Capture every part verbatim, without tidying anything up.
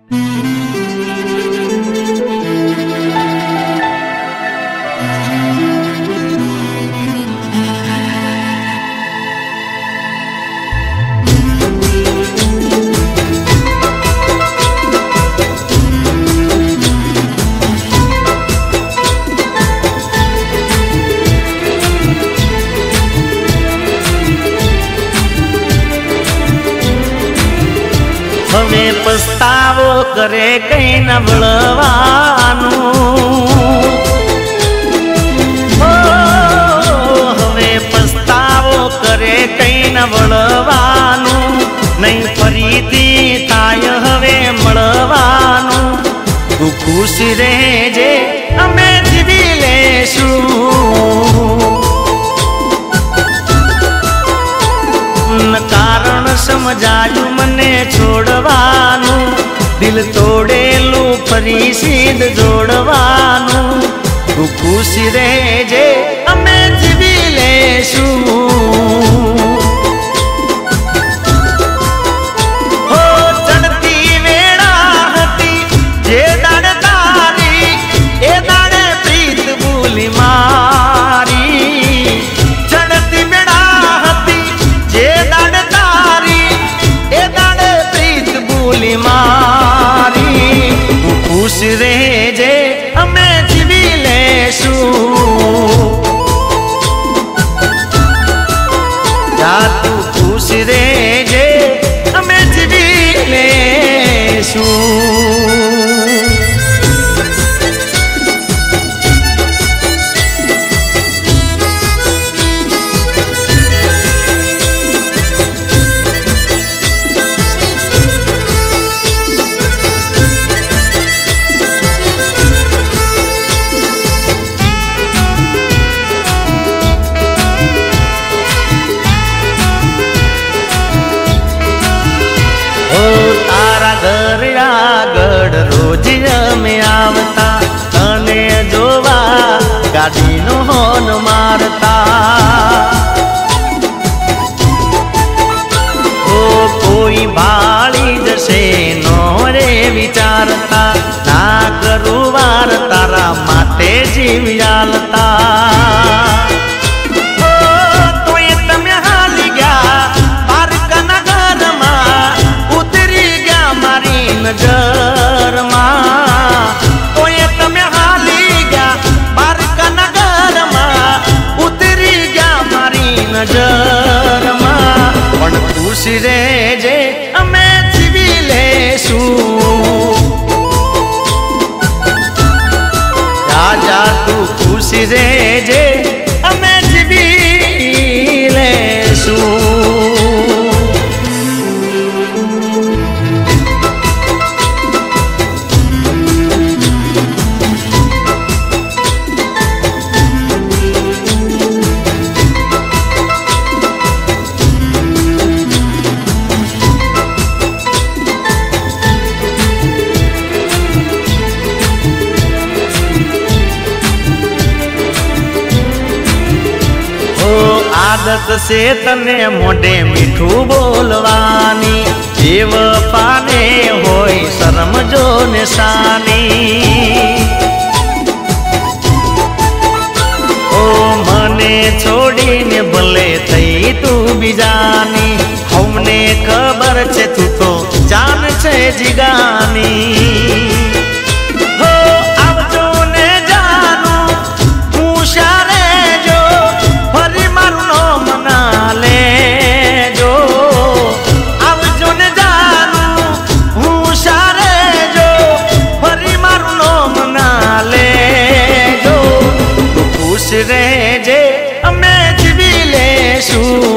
हमें पछतावो करे कई न बळवानु हमें पछतावो करे कई न बळवानु नहीं फरीती थाय हवे मळवानु तू खुश रहेजे अमे जीवी लेशु कारण समझायु मने छोड़वानु दिल तोड़ेलू फरी सीध जोड़वानु तू खुश रहेजे अमे जीवी लेशु हो चढ़ती वेड़ा हती जे दाड़े तारी ए दाड़े प्रीत भूली मारी चढ़ती वेड़ा हती जे दाड़े मारी तू खुश रहेजे अमे जीवी लेशु जा तू खुश रहेजे अमे जीवी लेशु रोज में आवता तने जोवा गाड़ी नो होन मारता ओ कोई बाड़ी जसे नो रे विचारता ना करू वार तारा माते जीव जालता नजर मां तोये तमे हाली गया बार का नगर मां उतरी गया मारी नजर मां पण खुश रहेजे अमे जीवी लेशु जा जा तू खुश रहेजे अमे जीवी लेशु आदत से तने मोढे मीठू बोलवानी जीव पाने होई शर्म जो निशानी ओ मने छोड़ी ने भले थई तू बीजानी हमने खबर छे तू तो जान छे जिगानी हो आवजो ने जानू मुशारे रहेजे अमे जीवी लेशु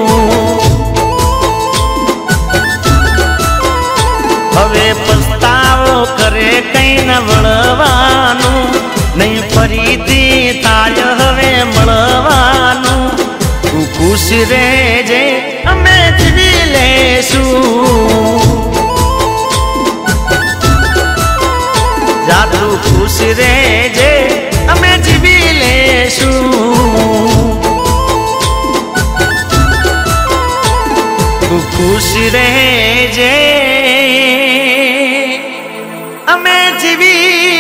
हवे पछतावो करे कई न बळवानु नहीं फरीती थाय हवे मळवानु तू खुश रहेजे अमे जीवी लेशु जा तू खुश रहेजे अमे जीवी लेशु तू खुश रहेजे તમે જીવી